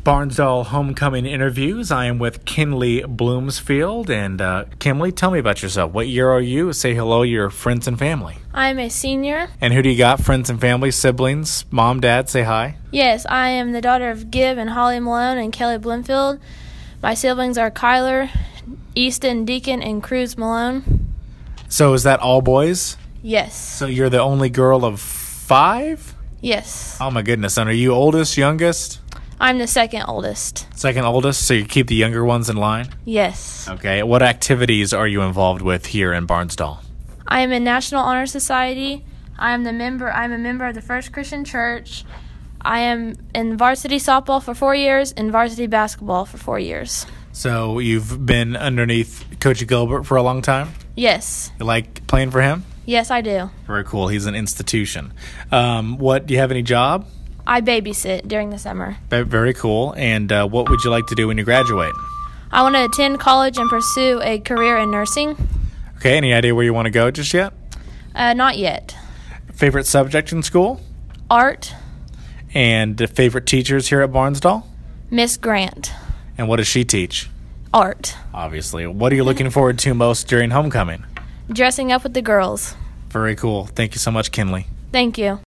Barnsdall Homecoming Interviews. I am with Kinley Bloomsfield. And Kinley, tell me about yourself. What year are you? Say hello to your friends and family. I'm a senior. And who do you got? Friends and family, siblings, mom, dad, say hi. Yes, I am the daughter of Gib and Holly Malone and Kelly Bloomfield. My siblings are Kyler, Easton, Deacon, and Cruz Malone. So is that all boys? Yes. So you're the only girl of 5? Yes. Oh my goodness. And are you oldest, youngest? I'm the second oldest. Second oldest, so you keep the younger ones in line? Yes. Okay. What activities are you involved with here in Barnsdall? I am in National Honor Society. I'm a member of the First Christian Church. I am in varsity softball for 4 years and varsity basketball for 4 years. So you've been underneath Coach Gilbert for a long time? Yes. You like playing for him? Yes, I do. Very cool. He's an institution. Do you have any job? I babysit during the summer. Very cool. And what would you like to do when you graduate? I want to attend college and pursue a career in nursing. Okay. Any idea where you want to go just yet? Not yet. Favorite subject in school? Art. And favorite teachers here at Barnsdall? Miss Grant. And what does she teach? Art. Obviously. What are you looking forward to most during homecoming? Dressing up with the girls. Very cool. Thank you so much, Kinley. Thank you.